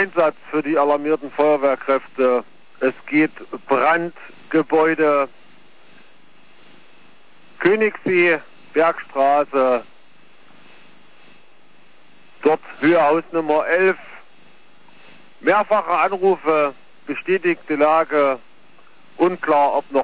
Einsatz für die alarmierten Feuerwehrkräfte. Es geht Brandgebäude Königssee, Bergstraße, dort Höhehaus Nummer 11. Mehrfache Anrufe, bestätigte Lage, unklar ob noch